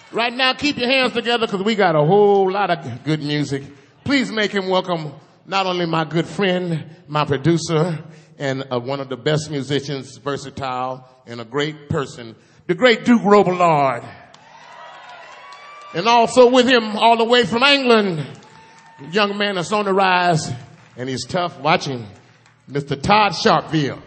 Right now, keep your hands together because we got a whole lot of good music. Please make him welcome not only my good friend, my producer, and one of the best musicians, versatile, and a great person, the great Duke Robillard. And also with him, all the way from England, a young man that's on the rise, and he's tough. Watch him, Mr. Todd Sharpville.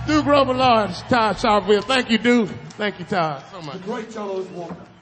Duke Grover Lawrence, Todd Sharpville. Thank you, Duke. Thank you, Todd, so much. The great Charles Walker.